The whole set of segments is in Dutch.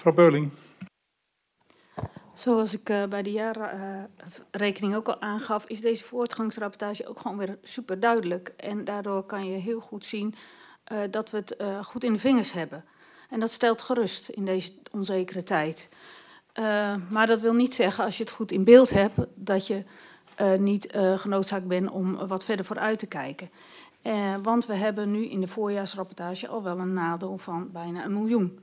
Mevrouw Beuling. Zoals ik bij de jaarrekening ook al aangaf, is deze voortgangsrapportage ook gewoon weer super duidelijk. En daardoor kan je heel goed zien dat we het goed in de vingers hebben. En dat stelt gerust in deze onzekere tijd. Maar dat wil niet zeggen, als je het goed in beeld hebt, dat je niet genoodzaakt bent om wat verder vooruit te kijken. Want we hebben nu in de voorjaarsrapportage al wel een nadeel van bijna 1 miljoen.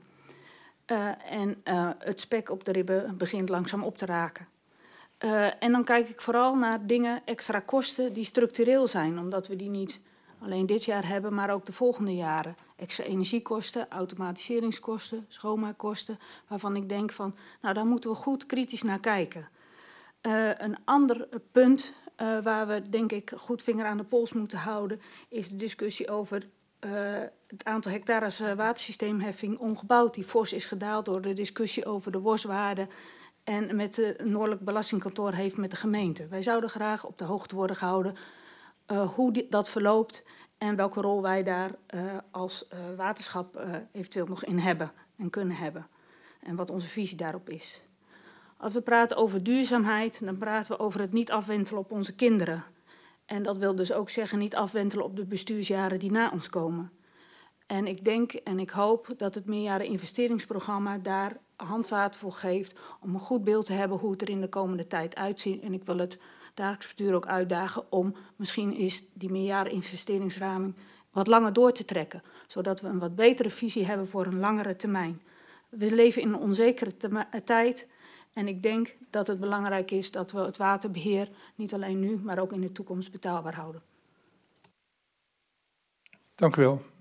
Het spek op de ribben begint langzaam op te raken. En dan kijk ik vooral naar dingen, extra kosten die structureel zijn, omdat we die niet alleen dit jaar hebben, maar ook de volgende jaren. Extra energiekosten, automatiseringskosten, schoonmaakkosten, waarvan ik denk van, nou daar moeten we goed kritisch naar kijken. Een ander punt waar we denk ik goed vinger aan de pols moeten houden, is de discussie over het aantal hectares watersysteemheffing ongebouwd, die fors is gedaald door de discussie over de WOS-waarde en met het Noordelijk Belastingkantoor heeft met de gemeente. Wij zouden graag op de hoogte worden gehouden hoe dat verloopt en welke rol wij daar als waterschap eventueel nog in hebben en kunnen hebben. En wat onze visie daarop is. Als we praten over duurzaamheid, dan praten we over het niet afwentelen op onze kinderen. En dat wil dus ook zeggen niet afwentelen op de bestuursjaren die na ons komen. En ik denk en ik hoop dat het meerjaren investeringsprogramma daar handvaten voor geeft om een goed beeld te hebben hoe het er in de komende tijd uitziet. En ik wil het dagelijks bestuur ook uitdagen om misschien is die meerjaren investeringsraming wat langer door te trekken. Zodat we een wat betere visie hebben voor een langere termijn. We leven in een onzekere tijd. En ik denk dat het belangrijk is dat we het waterbeheer niet alleen nu, maar ook in de toekomst betaalbaar houden. Dank u wel.